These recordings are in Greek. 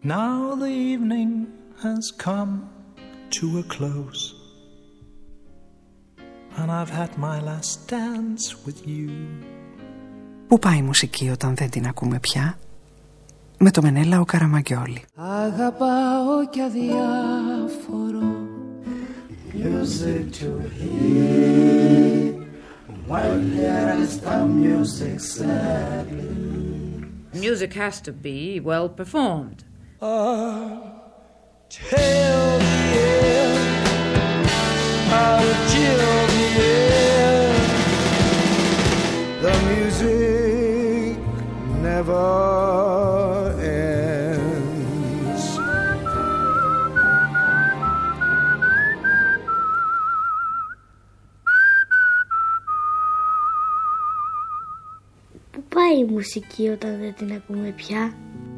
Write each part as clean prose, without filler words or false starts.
Now the evening has come to a close, and I've had my last dance with you. Πού πάει η μουσική όταν δεν την ακούμε πια? Με το Μενέλαο Καραμαγκιόλη. Αγαπάω κι αδιάφορο music to hear. When there is the music sadly. Music has to be well performed. Tell the air how to chill the air. The music never ends. Πού πάει η μουσική όταν δεν την ακούμε πια?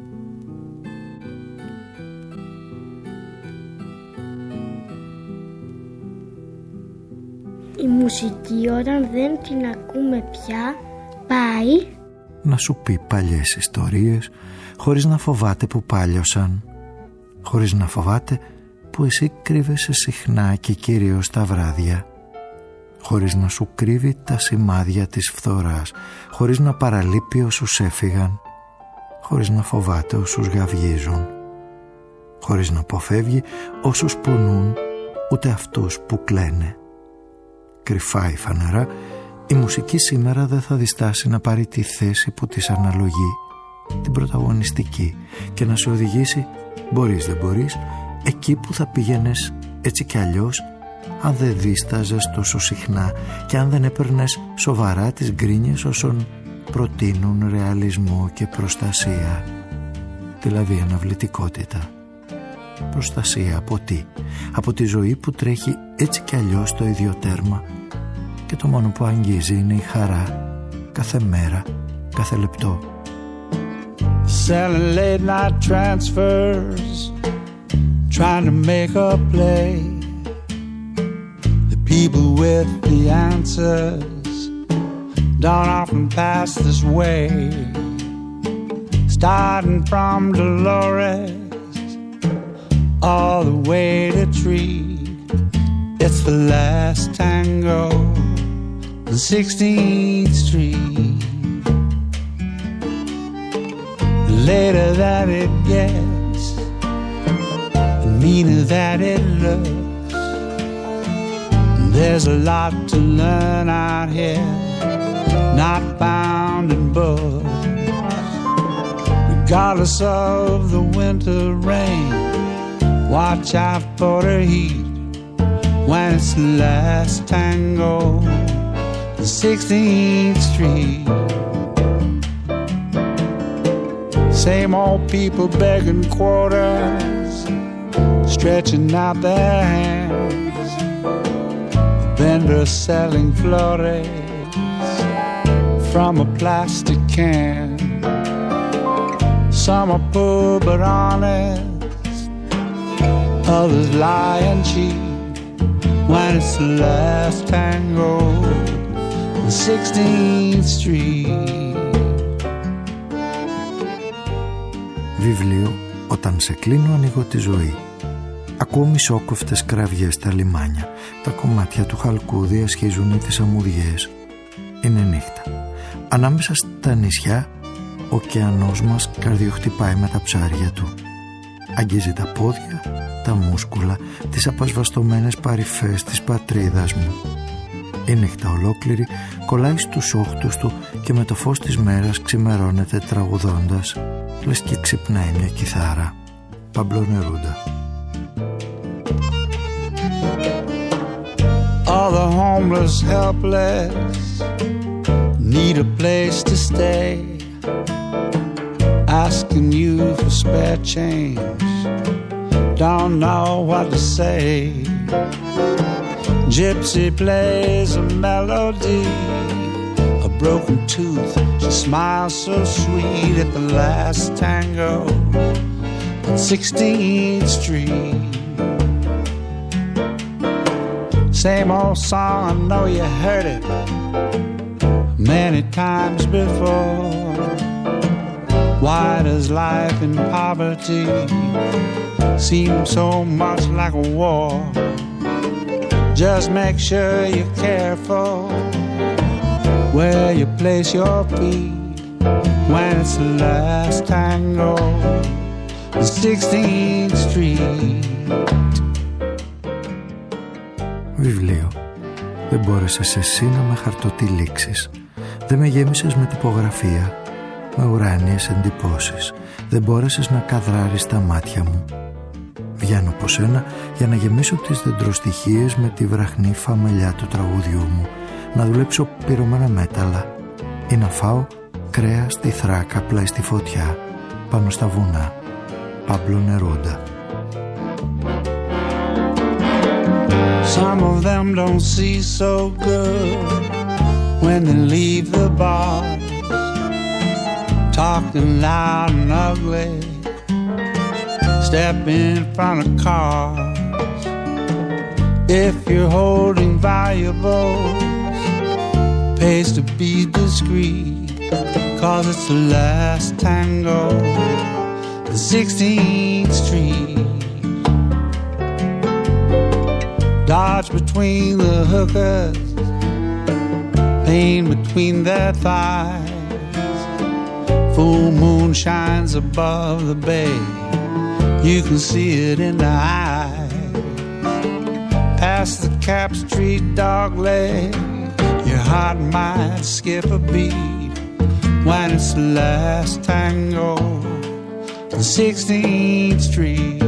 Η μουσική όταν δεν την ακούμε πια πάει να σου πει παλιές ιστορίες, χωρίς να φοβάται που πάλιωσαν, χωρίς να φοβάται που εσύ κρύβεσαι συχνά και κυρίως τα βράδια, χωρίς να σου κρύβει τα σημάδια της φθοράς, χωρίς να παραλείπει όσους έφυγαν, χωρίς να φοβάται όσους γαυγίζουν, χωρίς να αποφεύγει όσους πονούν, ούτε αυτούς που κλαίνε. Κρυφά ή φανερά, η μουσική σήμερα δεν θα διστάσει να πάρει τη θέση που της αναλογεί, την πρωταγωνιστική, και να σε οδηγήσει, μπορείς δεν μπορείς, εκεί που θα πήγαινες έτσι κι αλλιώς, αν δεν δίσταζες τόσο συχνά και αν δεν έπαιρνες σοβαρά τις γκρίνιες όσων προτείνουν ρεαλισμό και προστασία, δηλαδή αναβλητικότητα. Προστασία από τι? Από τη ζωή που τρέχει έτσι κι αλλιώς το ίδιο τέρμα και το μόνο που αγγίζει είναι η χαρά κάθε μέρα, κάθε λεπτό. Selling late night transfers, trying to make a play. The people with the answers don't often pass this way. Starting from Dolores all the way to Tree, it's the last tango on 16th Street. The later that it gets, the meaner that it looks. There's a lot to learn out here, not found in books. Regardless of the winter rain, watch out for the heat when it's the last tango on 16th Street. Same old people begging quarters, stretching out their hands. Vendors selling flores from a plastic can. Some are poor but honest, others lie and cheat when it's the last tango on 16th Street. Βιβλίο «Όταν σε κλείνω ανοίγω τη ζωή». Ακούω μισόκοφτες κραυγές στα λιμάνια. Τα κομμάτια του χαλκούδι ασχίζουν τις αμμουδιές. Είναι νύχτα. Ανάμεσα στα νησιά, ο ωκεανός μας καρδιοχτυπάει με τα ψάρια του. Αγγίζει τα πόδια, τα μούσκουλα, τις απασβαστωμένες παρυφές της πατρίδας μου. Η νύχτα ολόκληρη κολλάει στους όχτους του και με το φως της μέρας ξημερώνεται τραγουδώντας, λες και ξυπνάει μια κιθάρα. Παμπλό Νερούντα. All the homeless, helpless need a place to stay. Asking you for spare change, don't know what to say. Gypsy plays a melody, a broken tooth. She smiles so sweet at the last tango on 16th Street. Same old song, I know you heard it many times before. Why does life in poverty seem so much like a war? Just make sure you're careful where you place your feet when it's the last tango on 16th Street. Βιβλίο. Δεν μπόρεσες εσύ να με χαρτοτυλίξεις. Δεν με γέμισες με τυπογραφία, με ουράνιες εντυπώσεις. Δεν μπόρεσες να καδράρεις τα μάτια μου. Βγαίνω από σένα για να γεμίσω τις δεντροστοιχίες με τη βραχνή φαμελιά του τραγουδιού μου, να δουλέψω πυρωμένα μέταλλα ή να φάω κρέα στη θράκα πλάι στη φωτιά, πάνω στα βουνά. Πάμπλο Νερούντα. Some of them don't see so good when they leave the bars, talking loud and ugly, step in front of cars. If you're holding valuables, pays to be discreet, 'cause it's the last tango, the 16th Street. Dodge between the hookers, pain between their thighs. Full moon shines above the bay, you can see it in the eyes. Past the Cap Street dog leg, your heart might skip a beat when it's the last tango on 16th Street.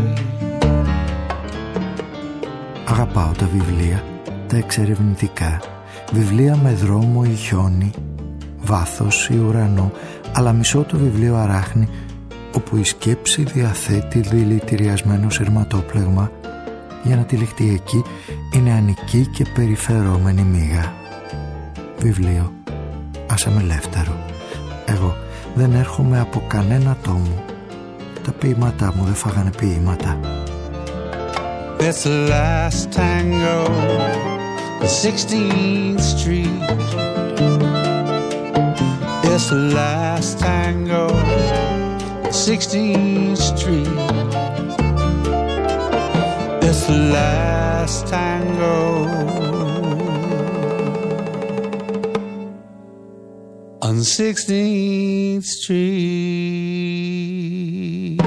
Αγαπάω τα βιβλία, τα εξερευνητικά. Βιβλία με δρόμο ή χιόνι, βάθος ή ουρανό, αλλά μισό το βιβλίο αράχνη, όπου η σκέψη διαθέτει δηλητηριασμένο σειρματόπλεγμα για να τυλιχτεί εκεί η νεανική και περιφερόμενη μύγα. Βιβλίο, άσε με ελεύθερο. Εγώ δεν έρχομαι από κανένα τόμο. Τα ποίηματά μου δεν φάγανε ποίηματα. It's the last tango, the 16th Street. It's the last tango, the 16th Street. It's the last tango on 16th Street.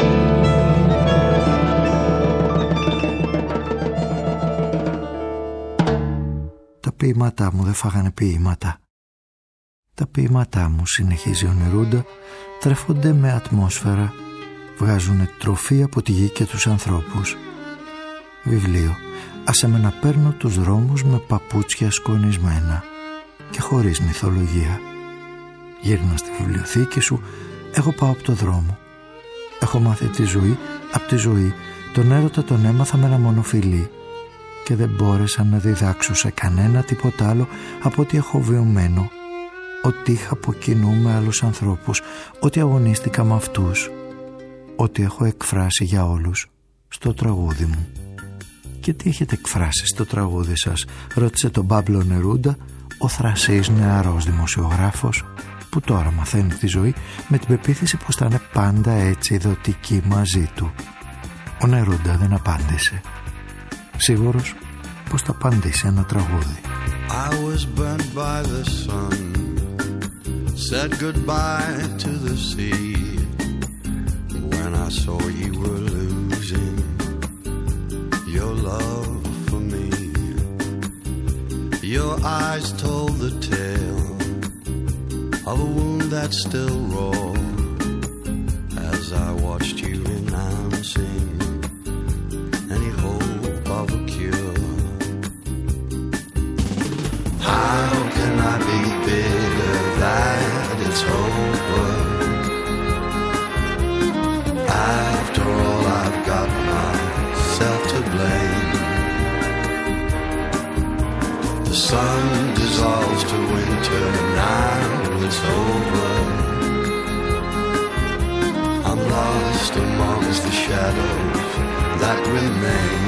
Τα ποίηματά μου δεν φάγανε ποίηματα. Τα ποίηματά μου, συνεχίζει ο Νερούντα, τρέφονται με ατμόσφαιρα, βγάζουν τροφή από τη γη και τους ανθρώπους. Βιβλίο, άσε με να παίρνω τους δρόμους με παπούτσια σκονισμένα και χωρίς μυθολογία. Γύρνα στη βιβλιοθήκη σου, εγώ πάω από το δρόμο. Έχω μάθει τη ζωή από τη ζωή, τον έρωτα τον έμαθα με ένα μονοφιλί και δεν μπόρεσα να διδάξω σε κανένα τίποτα άλλο από ό,τι έχω βιωμένο, ότι είχα από κοινού με άλλους ανθρώπους, ότι αγωνίστηκα με αυτούς, ότι έχω εκφράσει για όλους στο τραγούδι μου. «Και τι έχετε εκφράσει στο τραγούδι σας?» ρώτησε τον Πάμπλο Νερούντα, ο θρασής νεαρός δημοσιογράφος που τώρα μαθαίνει τη ζωή με την πεποίθηση πως θα είναι πάντα έτσι δοτική μαζί του. Ο Νερούντα δεν απάντησε. Σίγουρος πως θα απαντήσει ένα τραγούδι. I was burnt by the sun, said goodbye to the sea, when I saw you were losing your love for me. Your eyes told the tale of a wound that's still raw, as I watched you renouncing any hope of a cure. How can I be bitter that it's over? After all, I've got myself to blame. The sun dissolves to winter, now it's over. I'm lost amongst the shadows that remain.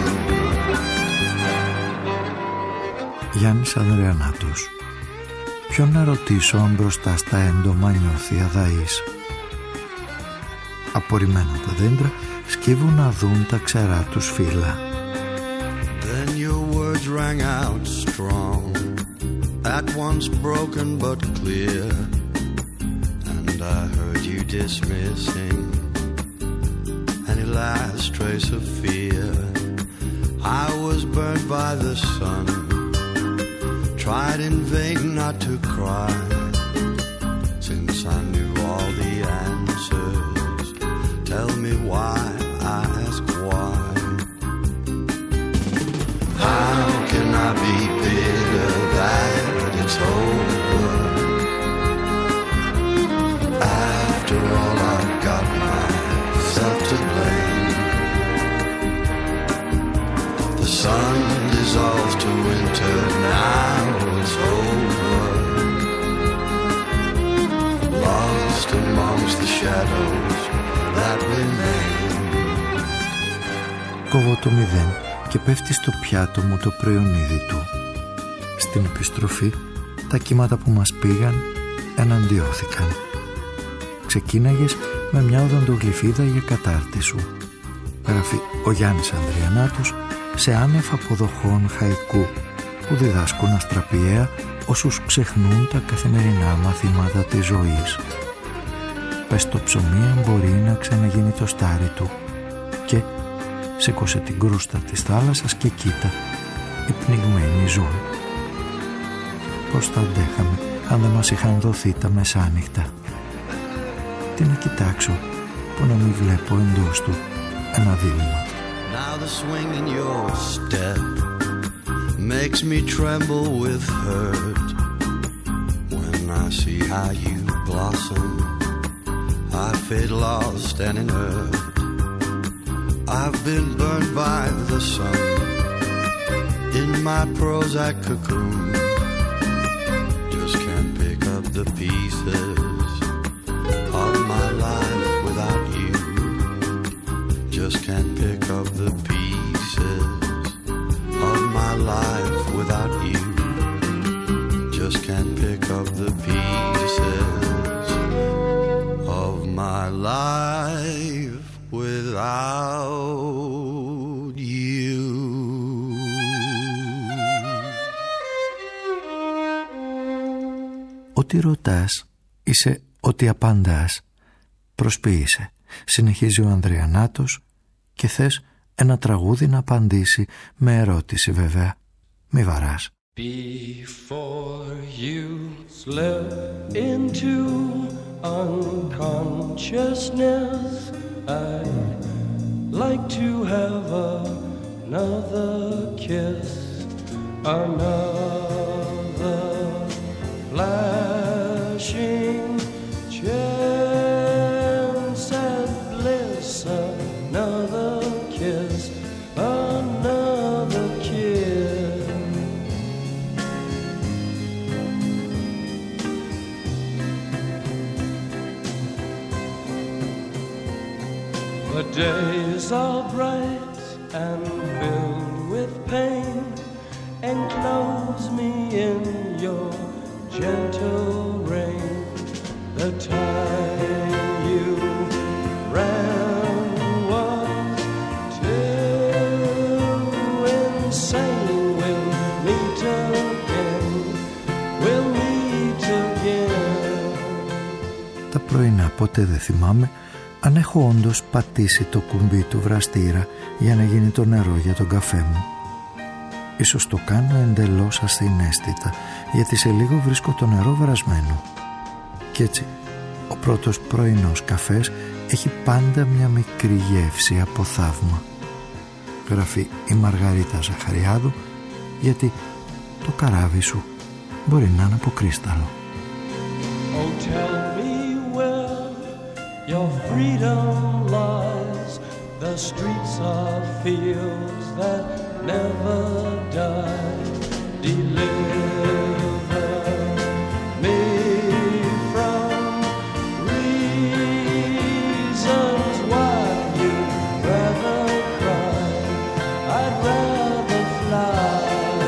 Γιάννης Ανδριανάτος. Ποιον να ρωτήσω αν μπροστά στα έντομα νιώθει αδαής? απορριμμένα τα δέντρα, σκύβουν να δουν τα ξερά τους φύλλα. Then your words rang out strong, at once broken but clear, and I heard you dismissing any last trace of fear. I was burned by the sun, tried in vain not to cry, since I knew all the answers. Tell me why, I ask why. How can I be bitter that it's over? After all, I've got myself to blame. The sun dissolves to winter, now it's over. Lost amongst the shadows that remain. Κόβω το 0 και πέφτει στο πιάτο μου το προϊονίδι του. Στην επιστροφή, τα κύματα που μας πήγαν εναντιώθηκαν. Ξεκίναγες με μια οδοντογλυφίδα για κατάρτι σου. Γράφει ο Γιάννης Ανδριανάτος σε άνευ αποδοχών χαϊκού που διδάσκουν αστραπιαία όσους ξεχνούν τα καθημερινά μαθήματα της ζωής. Πες το ψωμί αν μπορεί να ξαναγίνει το στάρι του και σήκωσε την κρούστα της θάλασσας και κοίτα η πνιγμένη ζωή. Πώς θα αντέχαμε αν δεν μας είχαν δοθεί τα μεσάνυχτα? Τι να κοιτάξω που να μην βλέπω εντός του ένα δίλημμα. Now the swing in your step makes me tremble with hurt. When I see how you blossom, I fade lost and inert. I've been burned by the sun in my Prozac cocoon. Just can't pick up the pieces of my life without you. Just can't pick up the pieces of my life without you. Just can't pick up the pieces of my life without you. Ό,τι ρωτάς είσαι ό,τι απαντάς. Προσποιείσαι. Συνεχίζει ο Ανδριανάτος και θες ένα τραγούδι να απαντήσει με ερώτηση βέβαια. Μη βαράς. Before you slip into unconsciousness, I'd like to have another kiss, another flashing chance at bliss, another kiss, another kiss. The days are bright and filled with pain. Enclose me in your gentle rain. The time you ran was too insane. We'll meet again. We'll meet again. Τα πρωινά ποτέ δεν θυμάμαι αν έχω όντως πατήσει το κουμπί του βραστήρα για να γίνει το νερό για τον καφέ μου. Ίσως το κάνω εντελώς ασθενέστητα, γιατί σε λίγο βρίσκω το νερό βρασμένο. Κι έτσι, ο πρώτος πρωινός καφές έχει πάντα μια μικρή γεύση από θαύμα. Γράφει η Μαργαρίτα Ζαχαριάδου, γιατί το καράβι σου μπορεί να είναι από κρίσταλο. Oh, tell me where your freedom lies. The streets are fields that never die. Deliver me from reasons why you'd rather cry. I'd rather fly.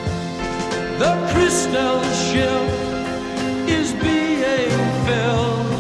The crystal ship is being filled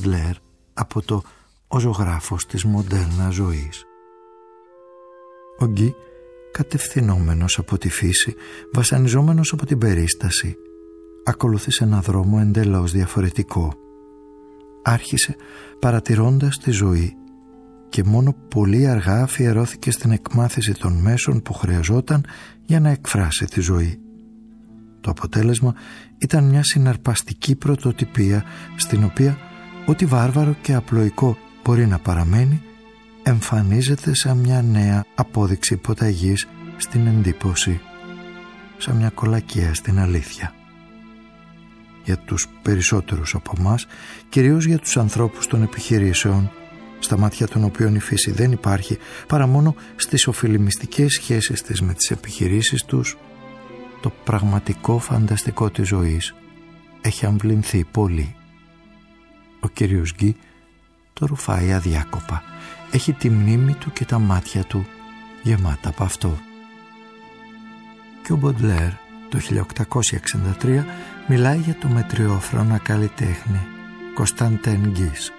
Μποντλέρ από το «Ο ζωγράφος της μοντέρνα ζωής». Ο Γκί, κατευθυνόμενος από τη φύση, βασανιζόμενος από την περίσταση, ακολούθησε ένα δρόμο εντελώς διαφορετικό. Άρχισε παρατηρώντας τη ζωή και μόνο πολύ αργά αφιερώθηκε στην εκμάθηση των μέσων που χρειαζόταν για να εκφράσει τη ζωή. Το αποτέλεσμα ήταν μια συναρπαστική πρωτοτυπία στην οποία ό,τι βάρβαρο και απλοϊκό μπορεί να παραμένει εμφανίζεται σαν μια νέα απόδειξη υποταγής στην εντύπωση, σαν μια κολακία στην αλήθεια. Για τους περισσότερους από εμάς, κυρίως για τους ανθρώπους των επιχειρήσεων, στα μάτια των οποίων η φύση δεν υπάρχει παρά μόνο στις οφειλιμιστικές σχέσεις της με τις επιχειρήσεις τους, το πραγματικό φανταστικό της ζωής έχει αμβληνθεί πολύ. Ο κύριος Γκί το ρουφάει αδιάκοπα. Έχει τη μνήμη του και τα μάτια του γεμάτα από αυτό. Και ο Μποντλέρ το 1863 μιλάει για το μετριόφρονα καλλιτέχνη Κωνσταντέν Γκις.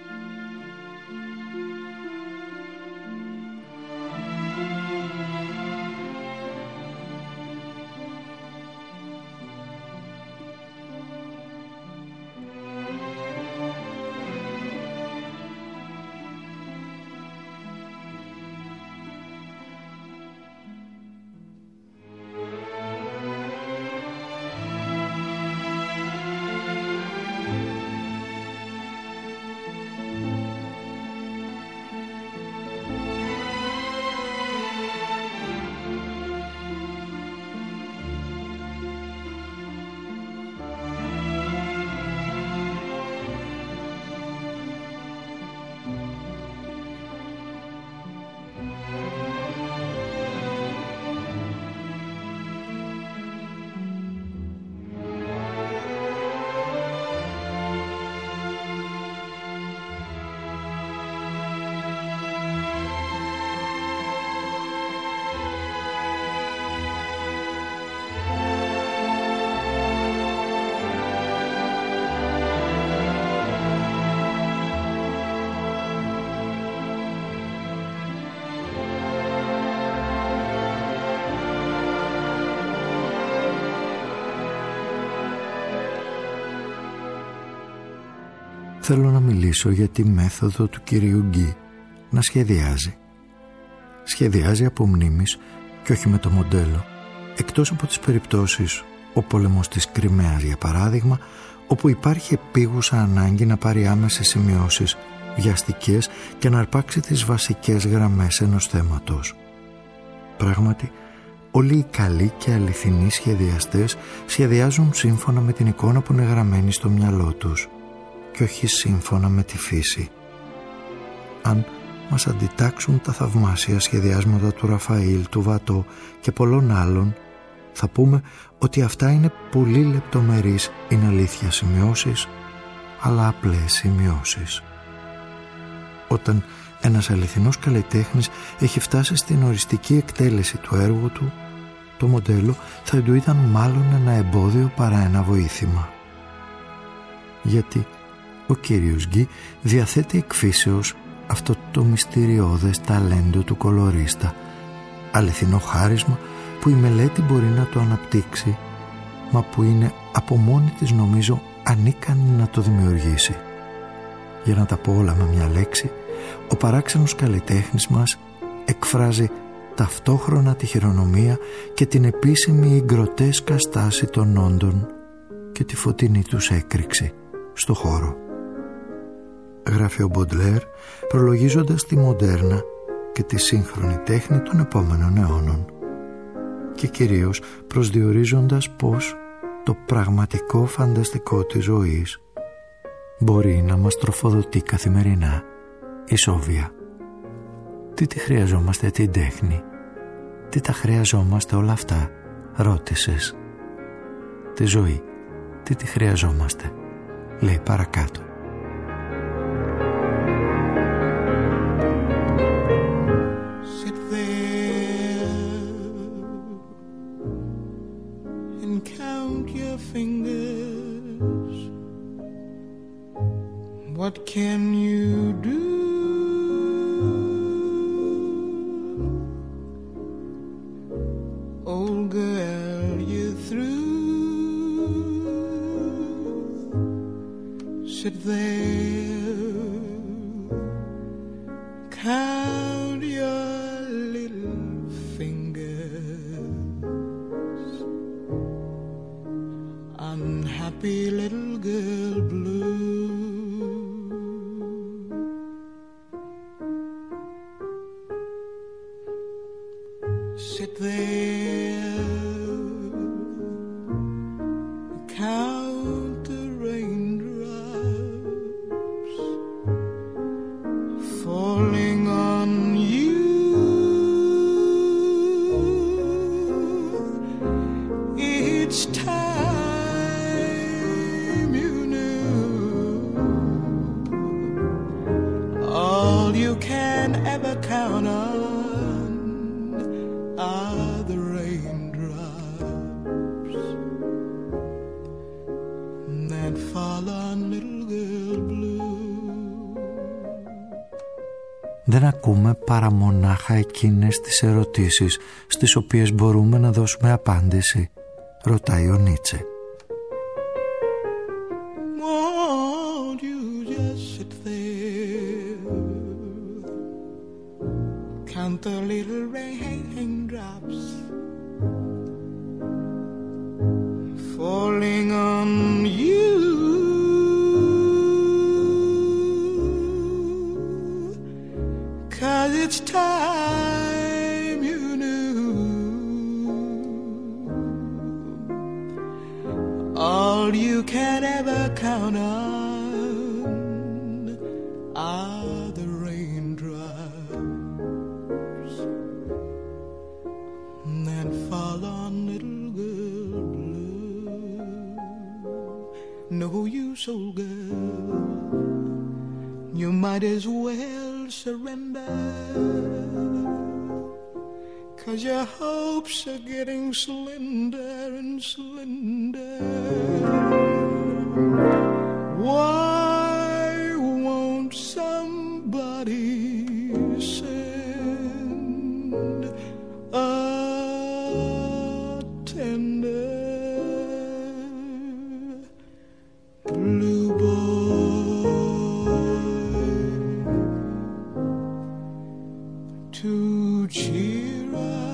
Θέλω να μιλήσω για τη μέθοδο του κυρίου Γκί να σχεδιάζει. Σχεδιάζει από μνήμης και όχι με το μοντέλο, εκτός από τις περιπτώσεις ο πόλεμος της Κριμαίας για παράδειγμα, όπου υπάρχει επίγουσα ανάγκη να πάρει άμεσες σημειώσεις βιαστικές και να αρπάξει τις βασικές γραμμές ενός θέματος. Πράγματι, όλοι οι καλοί και αληθινοί σχεδιαστές σχεδιάζουν σύμφωνα με την εικόνα που είναι γραμμένη στο μυαλό τους και όχι σύμφωνα με τη φύση. Αν μας αντιτάξουν τα θαυμάσια σχεδιάσματα του Ραφαήλ, του Βατό και πολλών άλλων, θα πούμε ότι αυτά είναι πολύ λεπτομερείς, είναι αλήθεια σημειώσεις, αλλά απλές σημειώσεις. Όταν ένας αληθινός καλλιτέχνης έχει φτάσει στην οριστική εκτέλεση του έργου του, το μοντέλο θα του ήταν μάλλον ένα εμπόδιο παρά ένα βοήθημα. Γιατί ο κύριος Γκί διαθέτει εκφύσεως αυτό το μυστηριώδες ταλέντο του κολορίστα, αληθινό χάρισμα που η μελέτη μπορεί να το αναπτύξει, μα που είναι από μόνη της νομίζω ανίκανη να το δημιουργήσει. Για να τα πω όλα με μια λέξη, ο παράξενος καλλιτέχνης μας εκφράζει ταυτόχρονα τη χειρονομία και την επίσημη ή γκροτέσκα στάση των όντων και τη φωτεινή τους έκρηξη στο χώρο. Γράφει ο Μποντλέρ προλογίζοντας τη μοντέρνα και τη σύγχρονη τέχνη των επόμενων αιώνων και κυρίως προσδιορίζοντας πως το πραγματικό φανταστικό της ζωής μπορεί να μας τροφοδοτεί καθημερινά ισόβια. Τι τη χρειαζόμαστε την τέχνη, τι τα χρειαζόμαστε όλα αυτά, ρώτησες. Τη ζωή, τι τη χρειαζόμαστε, λέει παρακάτω. What can you do? Old girl, you through? Sit there, count your little fingers. Unhappy little girl blue. Sit there, count the raindrops falling on you. Each time you knew all you can ever count on are the raindrops that fall on little girl blue. Δεν ακούμε παρά μονάχα εκείνες τις ερωτήσεις στις οποίες μπορούμε να δώσουμε απάντηση, ρωτάει ο Νίτσε. Won't you just sit there, count the little raindrops falling on you. Cause it's time you knew all you can ever count on are the raindrops that fall on little girl blue. No use, old girl, you might as well surrender, 'cause your hopes are getting slender and slender. Why won't somebody send a tender blue boy to cheer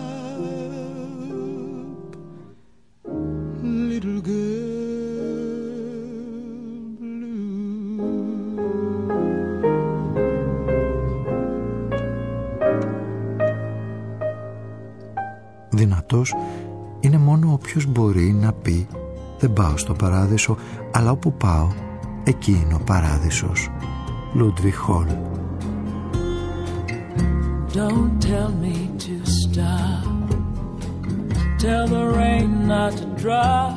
up little girl blue. Δυνατός είναι μόνο όποιος μπορεί να πει «Δεν πάω στο παράδεισο, αλλά όπου πάω, εκεί είναι ο παράδεισος». Λούντβιχ Χολ. Don't tell me to stop. Tell the rain not to drop.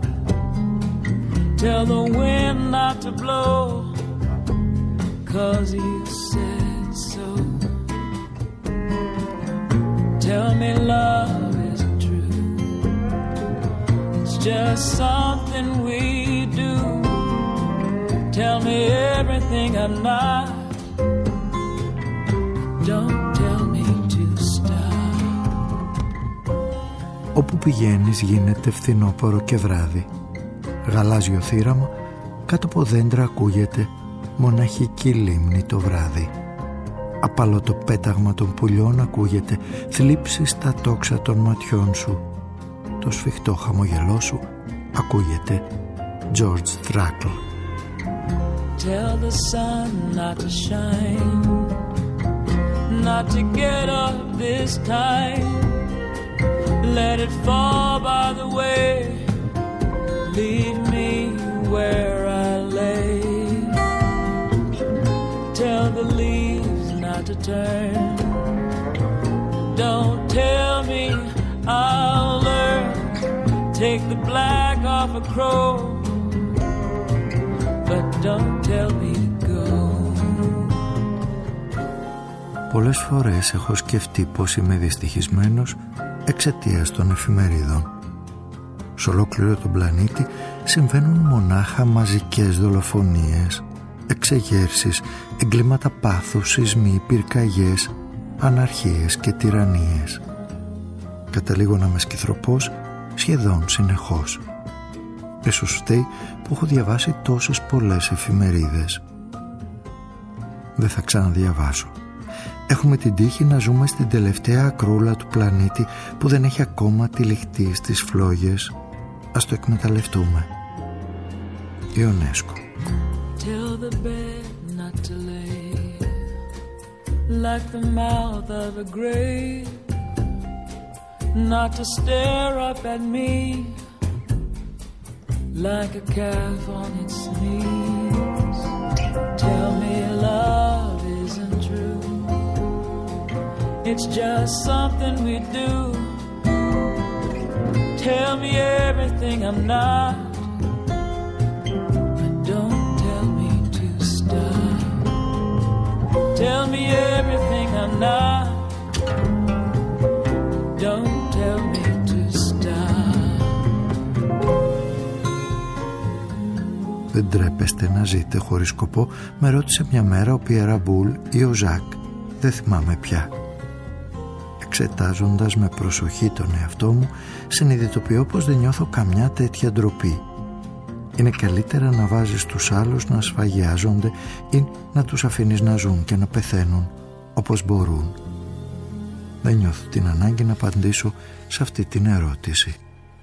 Tell the wind not to blow. 'Cause you said so. Tell me love isn't true. It's just something we do. Tell me everything I'm not. Don't tell me to stop. Όπου πηγαίνεις γίνεται φθινόπωρο και βράδυ. Γαλάζιο θύραμα, κάτω από δέντρα ακούγεται μοναχική λίμνη το βράδυ. Απαλό το πέταγμα των πουλιών ακούγεται, θλίψει στα τόξα των ματιών σου. Το σφιχτό χαμογελό σου ακούγεται George Thruckle. Tell the sun not to shine, not to get up this time. Let it fall by the way. Leave me where I lay. Tell the leaves not to turn. Don't tell me I'll learn. Take the black off a crow, but don't tell me to go. Πολλές φορές έχω σκεφτεί πως είμαι δυστυχισμένος εξαιτίας των εφημερίδων. Σε ολόκληρο τον πλανήτη συμβαίνουν μονάχα μαζικές δολοφονίες, εξεγέρσεις, εγκλήματα πάθους, σεισμοί, πυρκαγιές, αναρχίες και τυραννίες. Καταλήγω να είμαι σκυθροπός σχεδόν συνεχώς. Ίσως φταίει που έχω διαβάσει τόσες πολλές εφημερίδες. Δεν θα ξαναδιαβάσω. Έχουμε την τύχη να ζούμε στην τελευταία ακρούλα του πλανήτη που δεν έχει ακόμα τυλιχτεί στις φλόγες. Ας το εκμεταλλευτούμε. Ιονέσκο. Tell the bed not to lay like the mouth of a grave, not to stare up at me like a calf on its knees. Tell me love isn't true, it's just something we do. Tell me everything I'm not, but don't tell me to stop. Tell me everything I'm not, don't tell me to stop. Δεν τρέπεστε να ζείτε χωρίς σκοπό, με ρώτησε μια μέρα ο Πιέρα Μπούλ ή ο Ζακ, δεν θυμάμαι πια. Εξετάζοντας με προσοχή τον εαυτό μου, συνειδητοποιώ πως δεν νιώθω καμιά τέτοια ντροπή. Είναι καλύτερα να βάζεις τους άλλους να σφαγιάζονται ή να τους αφήνεις να ζουν και να πεθαίνουν όπως μπορούν. Δεν νιώθω την ανάγκη να απαντήσω σε αυτή την ερώτηση.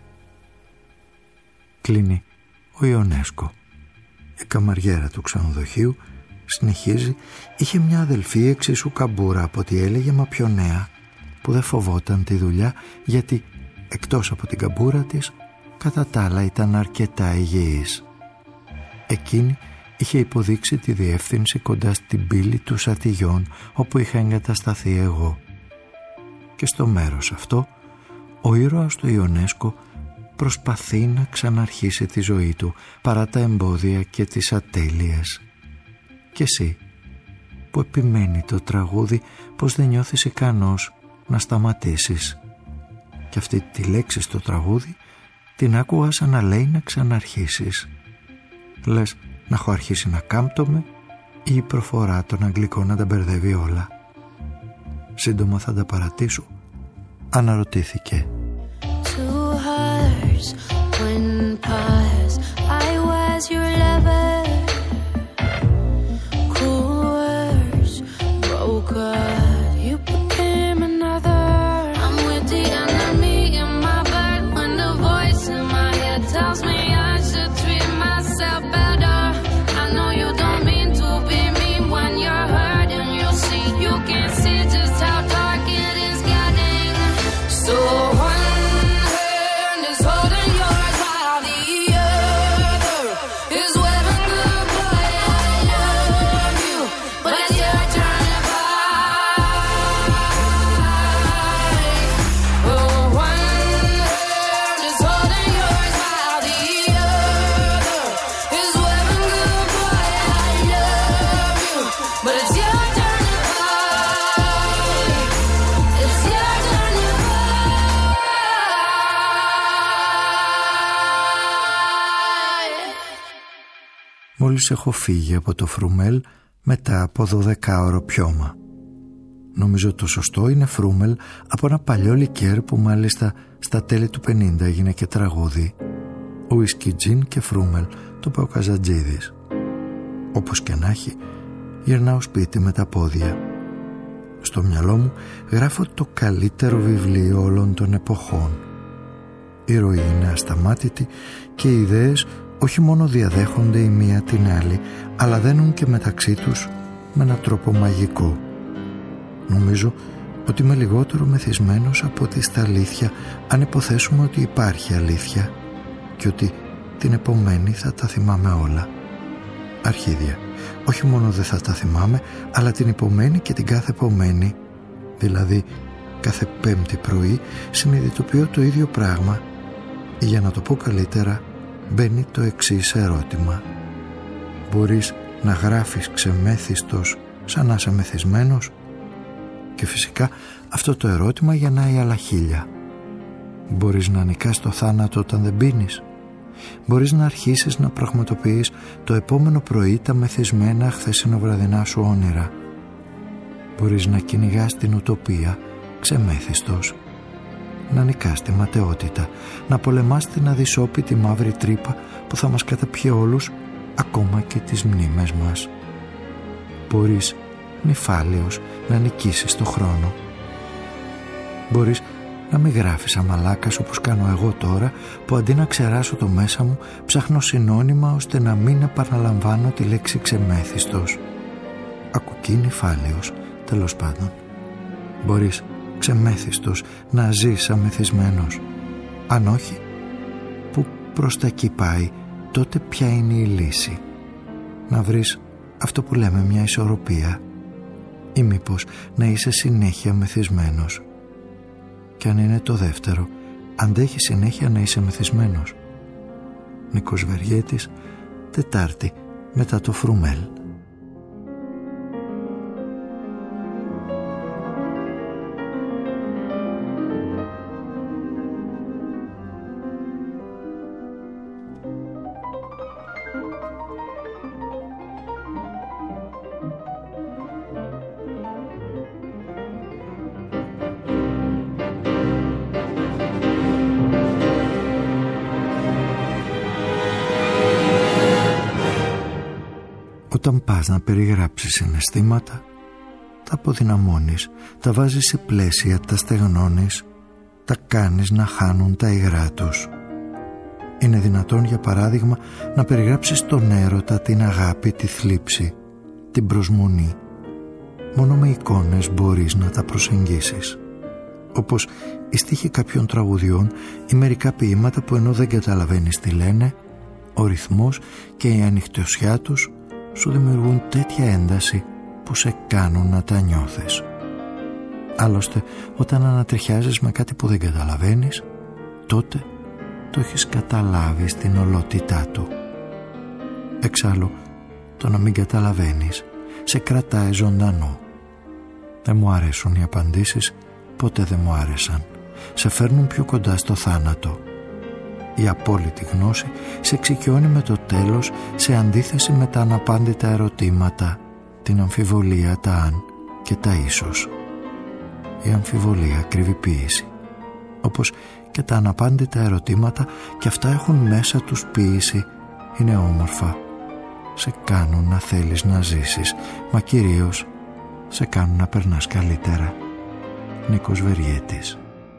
Κλείνει ο Ιονέσκο. Η καμαριέρα του ξενοδοχείου συνεχίζει, είχε μια αδελφή εξίσου καμπούρα από ό,τι έλεγε, μα πιο νέα, που δεν φοβόταν τη δουλειά γιατί εκτός από την καμπούρα της κατά τα άλλα ήταν αρκετά υγιής. Εκείνη είχε υποδείξει τη διεύθυνση κοντά στην πύλη του Σατιγιών όπου είχα εγκατασταθεί εγώ. Και στο μέρος αυτό ο ήρωας του Ιονέσκο προσπαθεί να ξαναρχίσει τη ζωή του παρά τα εμπόδια και τις ατέλειες. Και εσύ που επιμένει το τραγούδι πως δεν νιώθεις ικανός να σταματήσεις. Και αυτή τη λέξη στο τραγούδι την άκουγα σαν να λέει να ξαναρχίσεις. Λες να έχω αρχίσει να κάμπτομαι ή η προφορά των αγγλικών να τα μπερδεύει όλα. Σύντομα θα τα παρατήσω, αναρωτήθηκε. Two hearts, one past, I was your lover. Cool words, broke heart, you became another. I'm with the enemy in my bed when the voice in my head tells me I should treat myself better. I know you don't mean to be mean when you're hurt and you see, you can see just how dark it is getting. So μόλις έχω φύγει από το Φρούμελ μετά από 12ωρο πιώμα. Νομίζω το σωστό είναι Φρούμελ από ένα παλιό λικέρ που μάλιστα στα τέλη του 50 έγινε και τραγούδι. Ουίσκι, τζιν και Φρούμελ, το είπε ο Καζατζίδης. Όπως και να έχει, γυρνάω σπίτι με τα πόδια. Στο μυαλό μου γράφω το καλύτερο βιβλίο όλων των εποχών. Η ροή είναι ασταμάτητη και οι ιδέες όχι μόνο διαδέχονται η μία την άλλη, αλλά δένουν και μεταξύ τους με έναν τρόπο μαγικό. Νομίζω ότι είμαι λιγότερο μεθυσμένος από ότι στα αλήθεια, αν υποθέσουμε ότι υπάρχει αλήθεια και ότι την επομένη θα τα θυμάμαι όλα. Αρχίδια. Όχι μόνο δεν θα τα θυμάμαι, αλλά την επομένη και την κάθε επομένη, δηλαδή κάθε Πέμπτη πρωί, συνειδητοποιώ το ίδιο πράγμα. Για να το πω καλύτερα, μπαίνει το εξής ερώτημα. Μπορείς να γράφεις ξεμέθιστος σαν να είσαι μεθυσμένος? Και φυσικά αυτό το ερώτημα γεννάει άλλα χίλια. Μπορείς να νικάς το θάνατο όταν δεν πίνεις? Μπορείς να αρχίσεις να πραγματοποιείς το επόμενο πρωί τα μεθυσμένα χθεσινοβραδινά σου όνειρα. Μπορείς να κυνηγάς την ουτοπία ξεμέθιστος, να νικάς τη ματαιότητα, να πολεμάς την αδυσόπιτη μαύρη τρύπα που θα μας καταπιεί όλους, ακόμα και τις μνήμες μας. Μπορείς νυφάλιος να νικήσεις το χρόνο. Μπορείς να μην γράφεις αμαλάκας όπως κάνω εγώ τώρα, που αντί να ξεράσω το μέσα μου ψάχνω συνώνυμα ώστε να μην επαναλαμβάνω τη λέξη ξεμέθιστος. Ακουκεί νυφάλιος, τέλος πάντων. Μπορείς ξεμέθιστος να ζεις αμεθυσμένος. Αν όχι, που προς τα εκεί πάει, τότε ποια είναι η λύση? Να βρεις αυτό που λέμε μια ισορροπία, ή μήπως να είσαι συνέχεια μεθυσμένος? Και αν είναι το δεύτερο, αντέχει συνέχεια να είσαι μεθυσμένος? Νίκος Βεργέτης, Τετάρτη μετά το Φρουμέλ. Όταν πας να περιγράψεις συναισθήματα, τα αποδυναμώνεις, τα βάζεις σε πλαίσια, τα στεγνώνεις, τα κάνεις να χάνουν τα υγρά τους. Είναι δυνατόν, για παράδειγμα, να περιγράψεις τον έρωτα, την αγάπη, τη θλίψη, την προσμονή. Μόνο με εικόνες μπορείς να τα προσεγγίσεις. Όπως οι στίχοι κάποιων τραγουδιών ή μερικά ποίηματα που, ενώ δεν καταλαβαίνεις τι λένε, ο ρυθμός και η ανοιχτωσιά τους σου δημιουργούν τέτοια ένταση που σε κάνουν να τα νιώθεις. Άλλωστε, όταν ανατριχιάζεις με κάτι που δεν καταλαβαίνεις, τότε το έχεις καταλάβει στην ολότητά του. Εξάλλου, το να μην καταλαβαίνεις σε κρατάει ζωντανό. Δεν μου αρέσουν οι απαντήσεις, ποτέ δεν μου άρεσαν. Σε φέρνουν πιο κοντά στο θάνατο. Η απόλυτη γνώση σε εξοικειώνει με το τέλος, σε αντίθεση με τα αναπάντητα ερωτήματα, την αμφιβολία, τα αν και τα ίσως. Η αμφιβολία κρύβει ποίηση, όπως και τα αναπάντητα ερωτήματα, και αυτά έχουν μέσα τους ποίηση, είναι όμορφα. Σε κάνουν να θέλεις να ζήσεις, μα κυρίως σε κάνουν να περνάς καλύτερα. Νίκος Βεργέτης.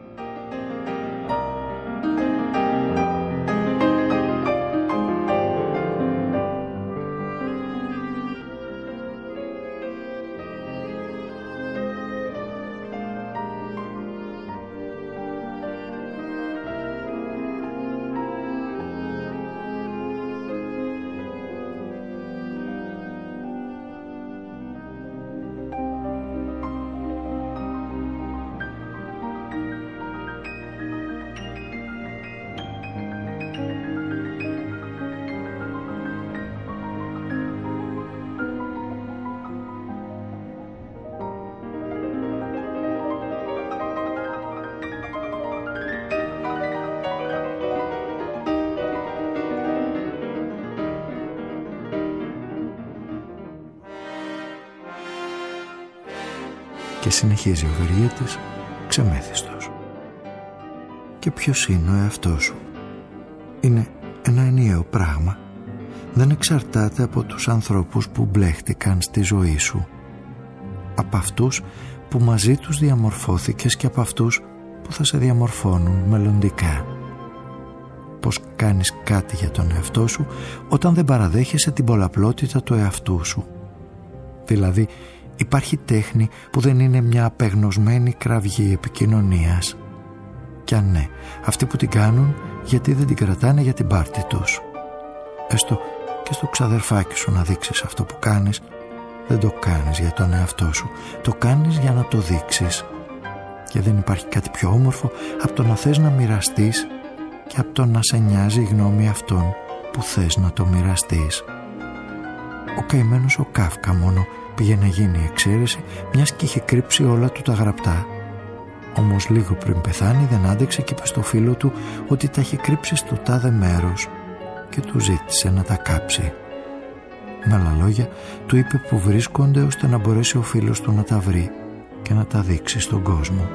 Και συνεχίζει ο Βεργέτης ξεμέθιστος. Και ποιος είναι ο εαυτός σου? Είναι ένα ενιαίο πράγμα. Δεν εξαρτάται από τους ανθρώπους που μπλέχτηκαν στη ζωή σου, από αυτούς που μαζί τους διαμορφώθηκες και από αυτούς που θα σε διαμορφώνουν μελλοντικά. Πώς κάνεις κάτι για τον εαυτό σου όταν δεν παραδέχεσαι την πολλαπλότητα του εαυτού σου? Δηλαδή, υπάρχει τέχνη που δεν είναι μια απεγνωσμένη κραυγή επικοινωνίας. Κι αν ναι, αυτοί που την κάνουν, γιατί δεν την κρατάνε για την πάρτη τους? Έστω και στο ξαδερφάκι σου να δείξεις αυτό που κάνεις, δεν το κάνεις για τον εαυτό σου, το κάνεις για να το δείξεις. Και δεν υπάρχει κάτι πιο όμορφο από το να θες να μοιραστείς και από το να σε νοιάζει η γνώμη αυτών που θες να το μοιραστείς. Ο καημένος ο Κάφκα μόνο πήγε να γίνει η εξαίρεση, μιας και είχε κρύψει όλα του τα γραπτά. Όμως λίγο πριν πεθάνει δεν άντεξε και είπε στο φίλο του ότι τα είχε κρύψει στο τάδε μέρος και του ζήτησε να τα κάψει. Με άλλα λόγια, του είπε που βρίσκονται ώστε να μπορέσει ο φίλος του να τα βρει και να τα δείξει στον κόσμο.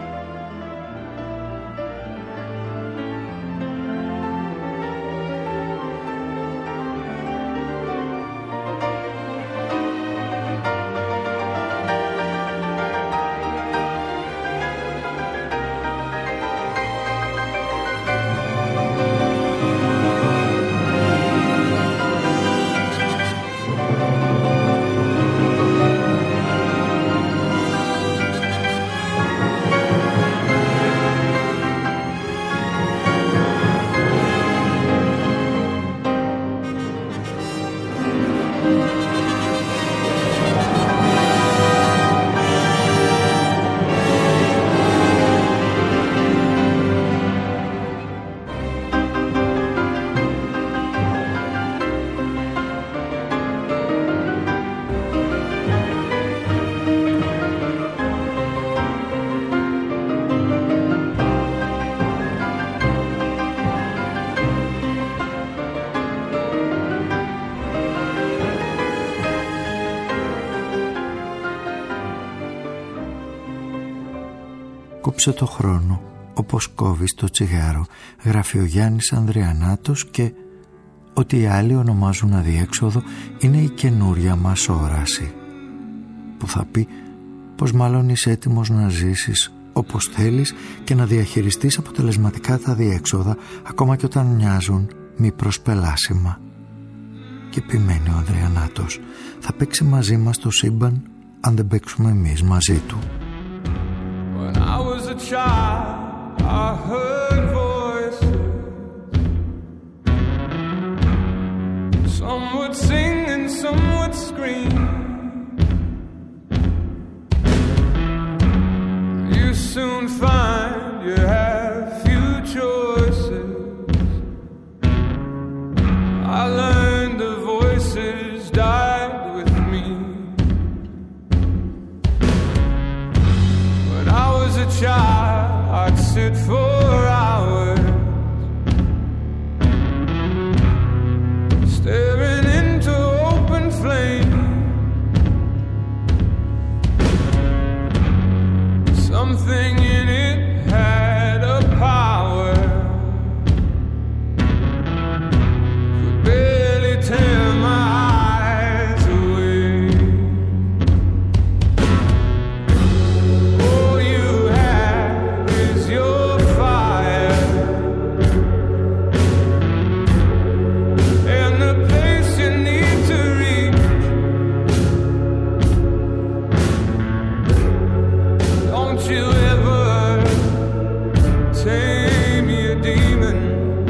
Κόψε το χρόνο όπως κόβεις το τσιγάρο, γράφει ο Γιάννης Ανδριανάτος, και ό,τι οι άλλοι ονομάζουν αδιέξοδο είναι η καινούρια μας όραση, που θα πει πως μάλλον είσαι έτοιμος να ζήσεις όπως θέλεις και να διαχειριστείς αποτελεσματικά τα αδιέξοδα, ακόμα και όταν μοιάζουν μη προσπελάσιμα. Και επιμένει ο Ανδριανάτος, θα παίξει μαζί μας το σύμπαν αν δεν παίξουμε εμείς μαζί του. When I was a child, I heard voices. Some would sing and some would scream. You soon find you have few choices. I learned the voices died with me. When I was a child, I'd sit for hours staring into open flame. Something in it had a power, could barely tear my eyes away. All you have is your fire, and the place you need to reach. Don't you ever tame your demon,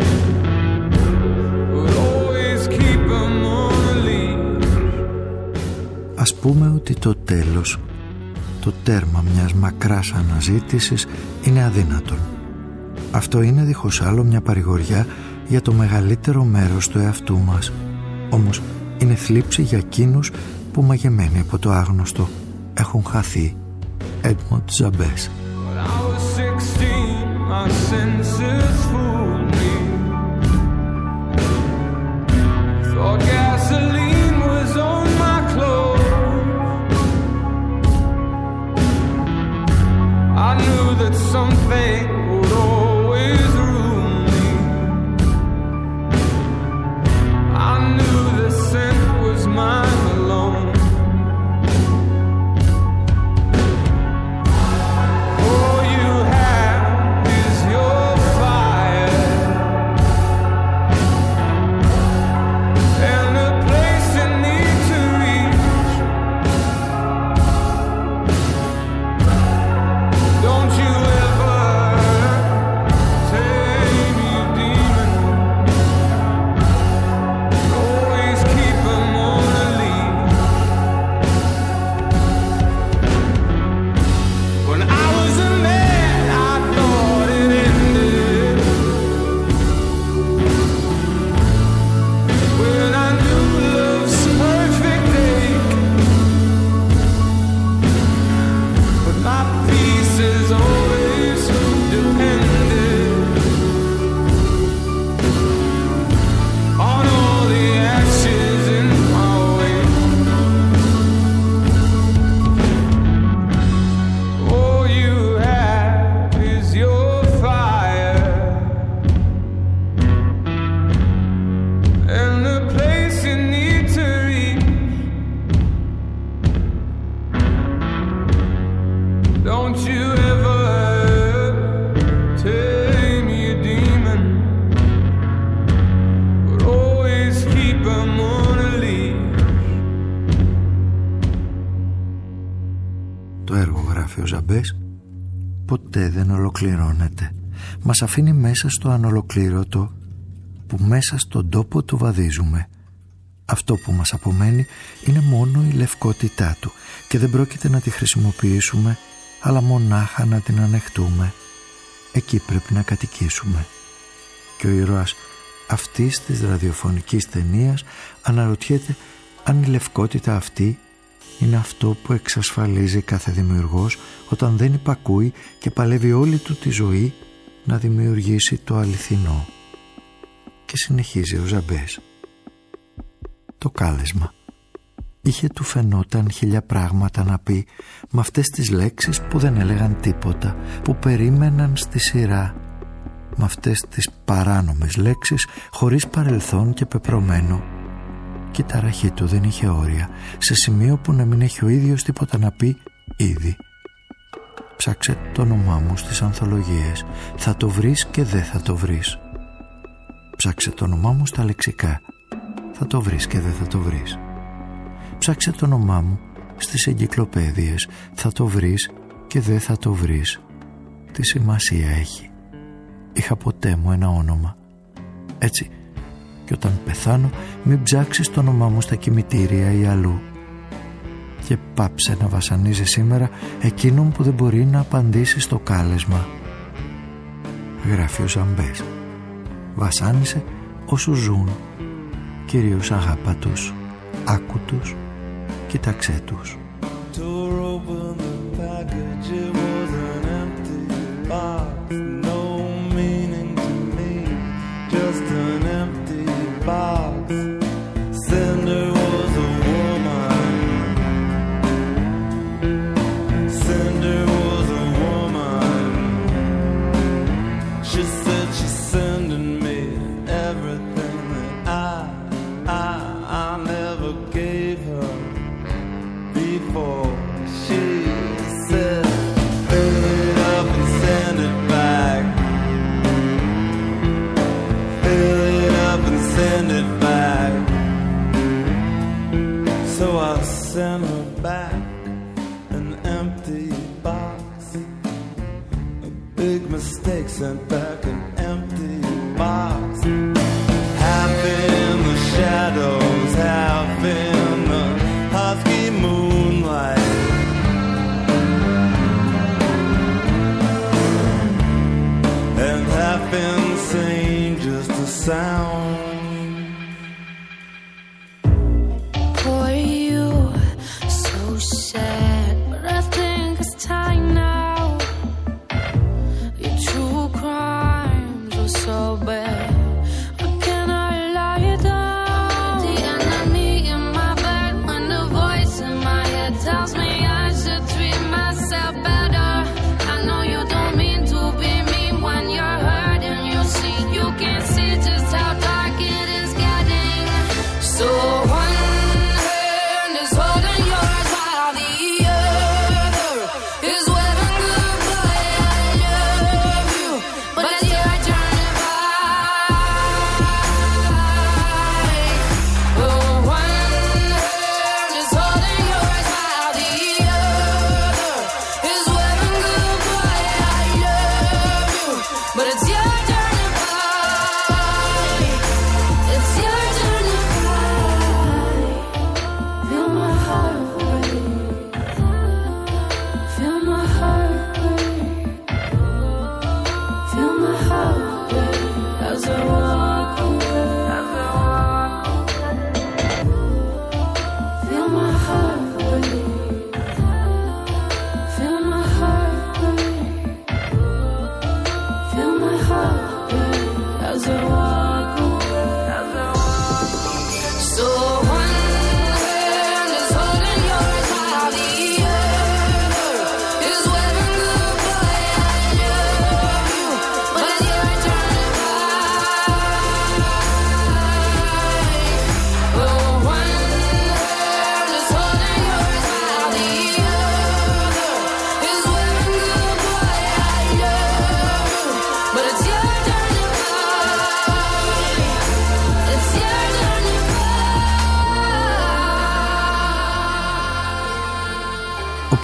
but always keep 'em on a leash. Ας πούμε ότι το τέλος, το τέρμα μιας μακράς αναζήτησης είναι αδύνατον. Αυτό είναι δίχως άλλο μια παρηγοριά για το μεγαλύτερο μέρος του εαυτού μας. Όμως είναι θλίψη για εκείνους που μαγεμένοι από το άγνωστο έχουν χαθεί. Έντμοντ Ζαμπές. When I was 16, my senses fooled me. Thought gasoline was on my clothes. I knew that something would always ruin me. I knew the scent was mine alone. All you have is your fire, and the place you need to reach. Don't you ever Ζαμπές ποτέ δεν ολοκληρώνεται. Μας αφήνει μέσα στο ανολοκλήρωτο που μέσα στον τόπο του βαδίζουμε. Αυτό που μας απομένει είναι μόνο η λευκότητά του και δεν πρόκειται να τη χρησιμοποιήσουμε, αλλά μονάχα να την ανεχτούμε. Εκεί πρέπει να κατοικήσουμε. Και ο ήρωας αυτής της ραδιοφωνικής ταινίας αναρωτιέται αν η λευκότητα αυτή είναι αυτό που εξασφαλίζει κάθε δημιουργός όταν δεν υπακούει και παλεύει όλη του τη ζωή να δημιουργήσει το αληθινό. Και συνεχίζει ο Ζαμπές. Το κάλεσμα. Είχε του φαινόταν χίλια πράγματα να πει με αυτές τις λέξεις που δεν έλεγαν τίποτα, που περίμεναν στη σειρά, με αυτές τις παράνομες λέξεις χωρίς παρελθόν και πεπρωμένο. Και η ταραχή του δεν είχε όρια, σε σημείο που να μην έχει ο ίδιος τίποτα να πει ήδη. Ψάξε το όνομά μου στις ανθολογίες, θα το βρεις και δεν θα το βρεις. Ψάξε το όνομά μου στα λεξικά, θα το βρεις και δεν θα το βρεις. Ψάξε το όνομά μου στις εγκυκλοπαίδειες, θα το βρεις και δεν θα το βρεις. Τι σημασία έχει? Είχα ποτέ μου ένα όνομα. Έτσι, και όταν πεθάνω μην ψάξεις το όνομά μου στα κημητήρια ή αλλού. Και πάψε να βασανίζει σήμερα εκείνον που δεν μπορεί να απαντήσει στο κάλεσμα. Γράφει ο Ζαμπές. Βασάνισε όσους ζουν, κυρίως αγάπα τους, άκου τους, κοίταξέ τους. Sent her back an empty box. A big mistake, sent back an empty box. Half in the shadows, half in the husky moonlight. And half insane, just a sound.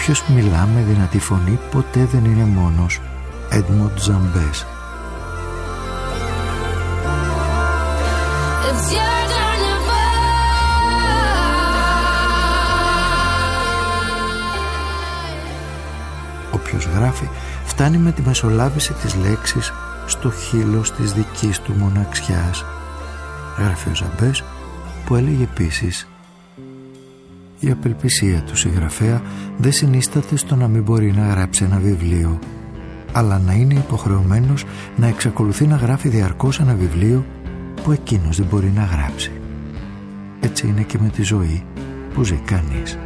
Όποιος μιλά με δυνατή φωνή ποτέ δεν είναι μόνος. Έντμοντ Ζαμπές. Όποιος γράφει φτάνει με τη μεσολάβηση της λέξης στο χείλος της δικής του μοναξιάς. Γράφει ο Ζαμπές, που έλεγε επίσης: η απελπισία του συγγραφέα δεν συνίσταται στο να μην μπορεί να γράψει ένα βιβλίο, αλλά να είναι υποχρεωμένος να εξακολουθεί να γράφει διαρκώς ένα βιβλίο που εκείνος δεν μπορεί να γράψει. Έτσι είναι και με τη ζωή που ζει κανείς.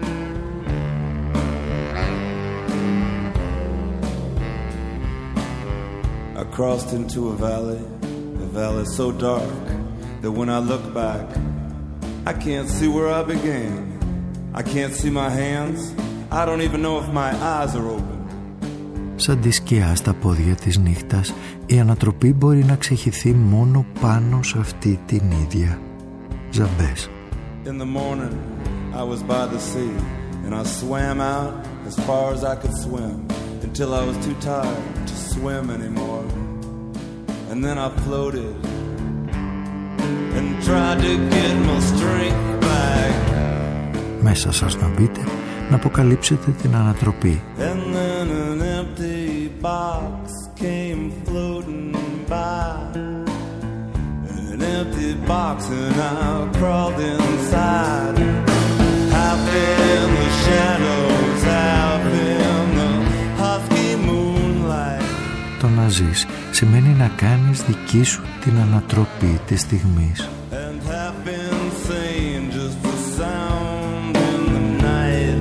I crossed into a valley so dark that when I look back, I can't see where I began. I can't see my hands. I don't even know if my eyes are open. Σαν τη σκιά στα πόδια της νύχτας, η ανατροπή μπορεί να ξεχυθεί μόνο πάνω σε αυτή την ίδια. Ζαμπές. In the morning, I was by the sea and I swam out as far as I could swim until I was too tired to swim anymore. And then I floated and tried to get my strength back. Μέσα σας να μπείτε, να αποκαλύψετε την ανατροπή. And then an empty box came floating by. An empty box and I crawled inside. Half in the shadows, half in the husky moonlight. Το να ζεις σημαίνει να κάνεις δική σου την ανατροπή της στιγμής. And half insane, just the sound in the night.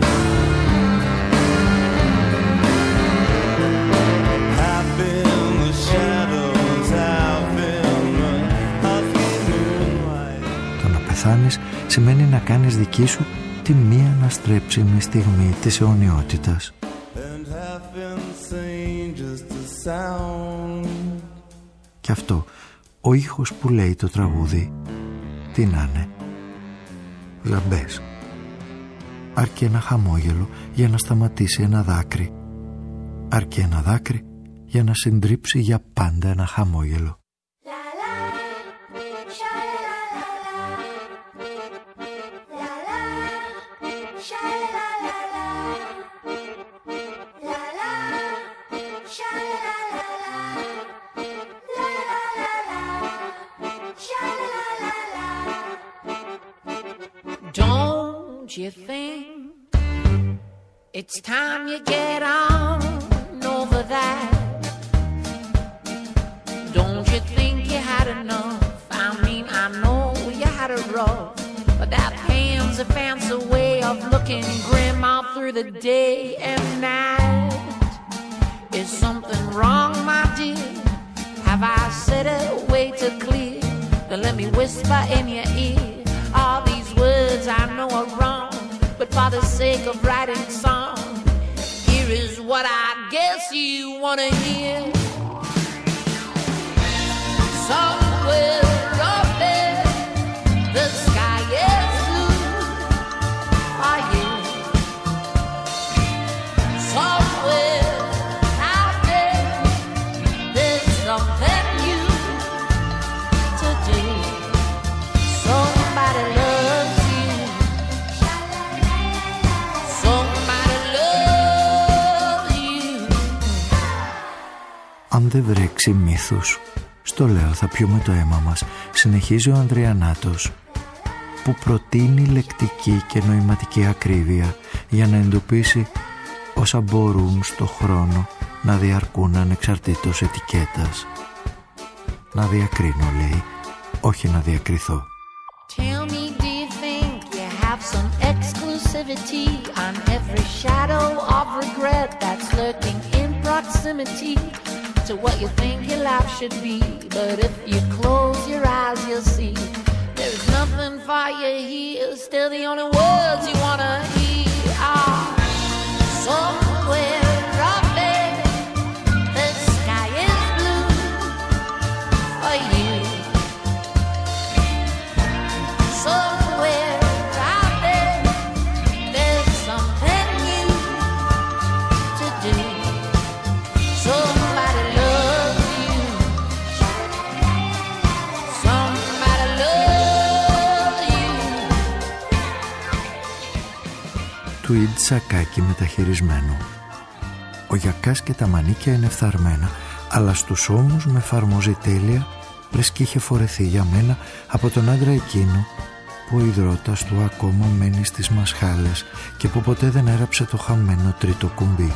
Half in the shadows, half in the husky moonlight. Το να πεθάνεις σημαίνει να κάνεις δική σου τη μία αναστρέψιμη στιγμή της αιωνιότητας. And half insane, just the sound. Και αυτό, ο ήχος που λέει το τραγούδι, τι να είναι. Ζαμπές. Αρκεί ένα χαμόγελο για να σταματήσει ένα δάκρυ. Αρκεί ένα δάκρυ για να συντρίψει για πάντα ένα χαμόγελο. Don't you think it's time you get on over that? Don't you think you had enough? I mean, I know you had it rough, but that pain's a fancy way of looking grim all through the day and night. Is something wrong, my dear? Have I said it way too clear? Then let me whisper in your ear. All these words I know are wrong, but for the sake of writing song, here is what I guess you wanna hear. Somewhere up there, the sky is blue for you. Somewhere out there, there's something new to do. Somebody loves you. Somebody loves you. Αν δεν βρέξει μύθους, στο λέω θα πιούμε το αίμα μας, συνεχίζει ο Ανδριανάτος, που προτείνει λεκτική και νοηματική ακρίβεια για να εντοπίσει όσα μπορούν στο χρόνο να διαρκούν ανεξαρτήτως ετικέτας. Να διακρίνω, λέει, όχι να διακριθώ. Tell me, do you think you have some exclusivity on every shadow of regret that's lurking in proximity to what you think your life should be? But if you close your eyes, you'll see there's nothing for you here. Still the only words you wanna hear are somewhere up there, the sky is blue for you. Somewhere out there, there's something new τουίντ σακάκι μεταχειρισμένο. Ο γιακάς και τα μανίκια είναι φθαρμένα, αλλά στους ώμους με εφαρμόζει τέλεια, λες κι είχε φορεθεί για μένα από τον άντρα εκείνο που ο ιδρώτας του ακόμα μένει στις μασχάλες και που ποτέ δεν έραψε το χαμένο τρίτο κουμπί.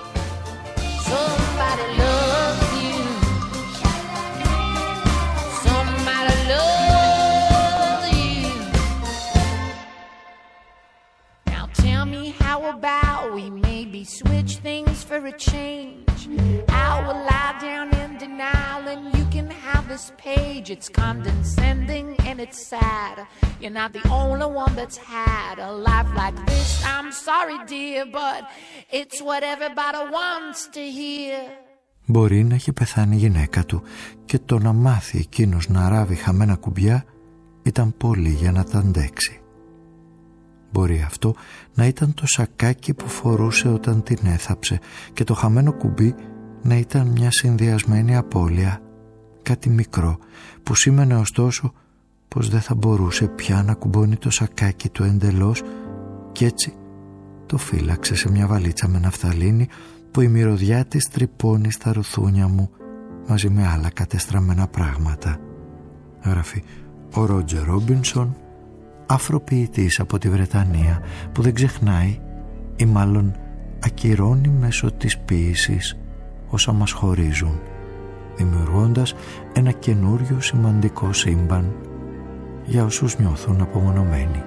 Switch things for a change. I will lie down in denial and you can have this page. It's condescending and it's sad. You're not the only one that's had a life like this. I'm sorry dear, but it's what everybody wants to hear. Μπορεί να έχει πεθάνει η γυναίκα του και το να μάθει εκείνος να ράβει χαμένα κουμπιά ήταν πολύ για να τα αντέξει. Μπορεί αυτό να ήταν το σακάκι που φορούσε όταν την έθαψε και το χαμένο κουμπί να ήταν μια συνδυασμένη απώλεια, κάτι μικρό που σήμαινε ωστόσο πως δεν θα μπορούσε πια να κουμπώνει το σακάκι του εντελώς και έτσι το φύλαξε σε μια βαλίτσα με ναφθαλίνη που η μυρωδιά της τρυπώνει στα ρουθούνια μου μαζί με άλλα κατεστραμμένα πράγματα. Γράφει ο Ρότζερ Ρόμπινσον, αφροποιητής από τη Βρετανία που δεν ξεχνάει ή μάλλον ακυρώνει μέσω της ποίησης όσα μας χωρίζουν, δημιουργώντας ένα καινούριο σημαντικό σύμπαν για όσους νιώθουν απομονωμένοι.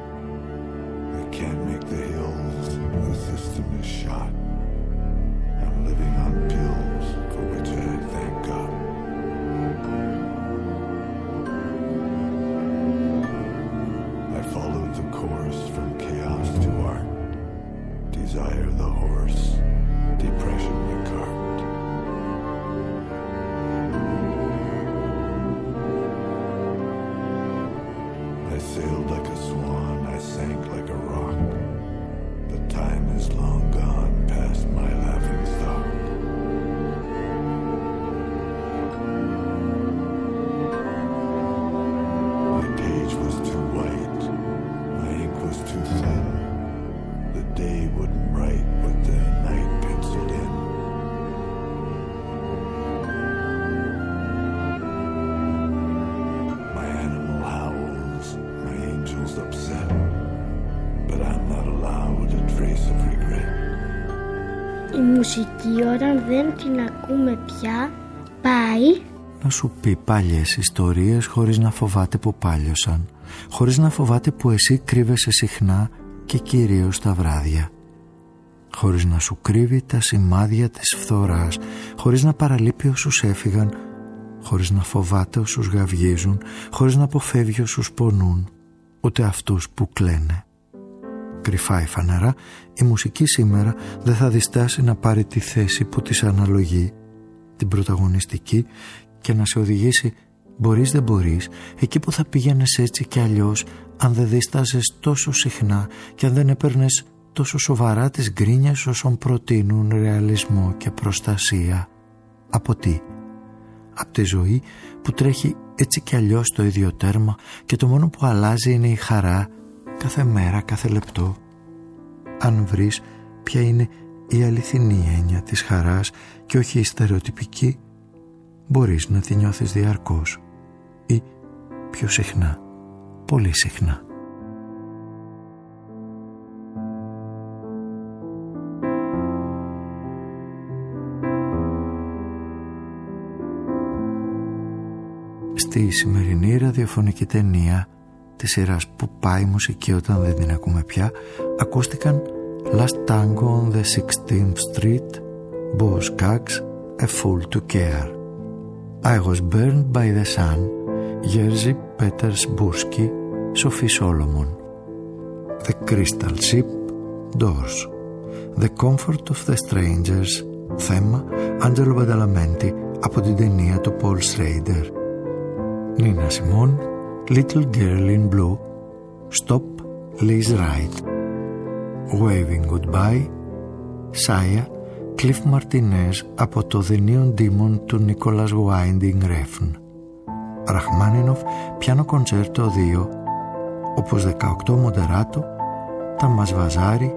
Desire the horse, depression the cart. I sailed like a swan, I sank like a rock. The time is long gone past my laughing stock. My page was too white, my ink was too thin. The day wouldn't write with the night penciled in. My animal howls, my angel's upset, but I'm not allowed a trace of regret. Η μουσική όταν δεν την ακούμε πια πάει να σου πει παλιές ιστορίες χωρίς να φοβάται που πάλιωσαν, χωρίς να φοβάται που εσύ κρύβεσαι συχνά και κυρίως τα βράδια, χωρίς να σου κρύβει τα σημάδια της φθοράς, χωρίς να παραλείπει όσους έφυγαν, χωρίς να φοβάται όσους γαυγίζουν, χωρίς να αποφεύγει όσους πονούν, ούτε αυτούς που κλαίνε. Κρυφά ή φανερά, η μουσική σήμερα δεν θα διστάσει να πάρει τη θέση που της αναλογεί, την πρωταγωνιστική, και να σε οδηγήσει μπορείς δεν μπορείς, εκεί που θα πήγαινες έτσι κι αλλιώς αν δεν δίσταζες τόσο συχνά και αν δεν έπαιρνες τόσο σοβαρά τις γκρίνιες όσων προτείνουν ρεαλισμό και προστασία. Από τι? Από τη ζωή που τρέχει έτσι κι αλλιώς το ίδιο τέρμα και το μόνο που αλλάζει είναι η χαρά κάθε μέρα, κάθε λεπτό. Αν βρεις ποια είναι η αληθινή έννοια της χαράς και όχι η στερεοτυπική, μπορείς να τη νιώθεις διαρκώς ή πιο συχνά, πολύ συχνά. Στη σημερινή ραδιοφωνική ταινία της σειράς που πάει η μουσική όταν δεν την ακούμε πια, ακούστηκαν Last Tango on the 16th Street, Boz Scaggs, A Fool to Care, I Was Burned by the Sun, Jerzy Peters-Bursky, Sophie Solomon, The Crystal Ship, Doors, The Comfort of the Strangers, θέμα Angelo Badalamenti από την ταινία του Paul Schrader, Nina Simone, Little Girl in Blue, Stop, Liz Wright, Waving Goodbye, Saya, Cliff Martinez από το The Neon Demon του Nicholas Winding Refn, Ραχμάνινοφ, πιάνο κοντσέρτο 2, όπως 18 Μοντεράτο, τα Μασβαζάρι,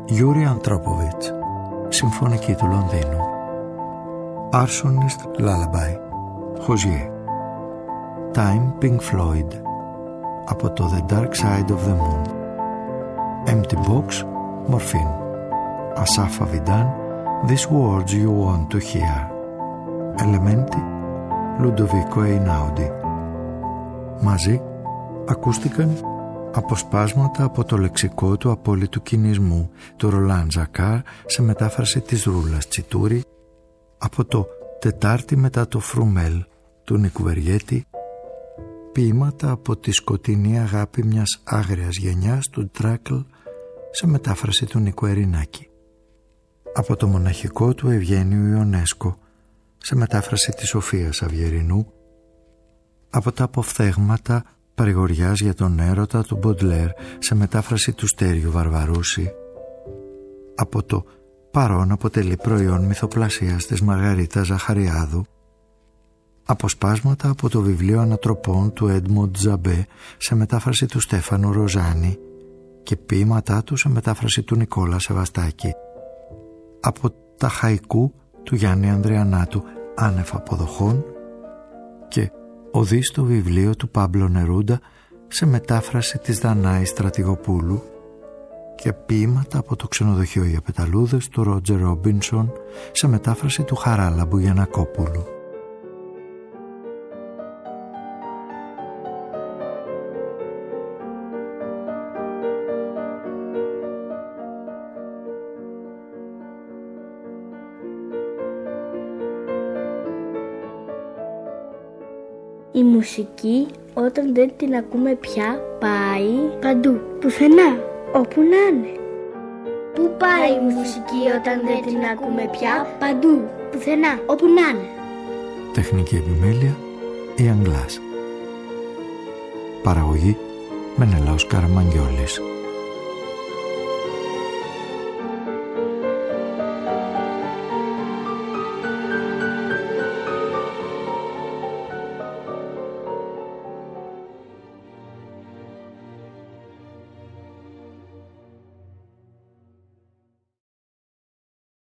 Γιούρι Αντρόποβιτς, Συμφωνική του Λονδίνου. Arsonist Lullaby, Χοζιέ. Time, Pink Floyd, από το The Dark Side of the Moon. Empty Box, Morphine. Asaf Avidan, These Words You Want to Hear. Elementi, Ludovico Einaudi. Μαζί ακούστηκαν αποσπάσματα από το λεξικό του απόλυτου κινησμού του Ρολάν Ζακάρ σε μετάφραση της Ρούλας Τσιτούρη, από το Τετάρτη μετά το Φρουμέλ του Νικουβεριέτη, ποίηματα από τη σκοτεινή αγάπη μιας άγριας γενιάς του Τράκλ σε μετάφραση του Νίκου Ερινάκη, από το μοναχικό του Ευγένιου Ιονέσκο σε μετάφραση της Σοφίας Αυγερινού, από τα αποφθέγματα παρηγοριάς για τον έρωτα του Μποντλέρ σε μετάφραση του Στέριου Βαρβαρούση, από το παρόν αποτελεί προϊόν μυθοπλασίας της Μαργαρίτα Ζαχαριάδου, αποσπάσματα από το βιβλίο Ανατροπών του Έντμοντ Ζαμπέ σε μετάφραση του Στέφανου Ροζάνη και ποίηματά του σε μετάφραση του Νικόλα Σεβαστάκη, από τα χαϊκού του Γιάννη Ανδριανάτου άνευ αποδοχών και οδεί στο βιβλίο του Πάμπλο Νερούντα σε μετάφραση της Δανάη Στρατηγοπούλου και ποίηματα από το Ξενοδοχείο για Πεταλούδες του Ρότζερ Ρόμπινσον σε μετάφραση του Χαράλα Μπουγιανακόπουλου. Η μουσική όταν δεν την ακούμε πια πάει παντού, πουθενά, όπου να είναι. Πού πάει η μουσική όταν δεν την ακούμε πια παντού, πουθενά, όπου να είναι. Τεχνική επιμέλεια η Αγγλάς. Παραγωγή Μενελάος Καραμαγγιόλης.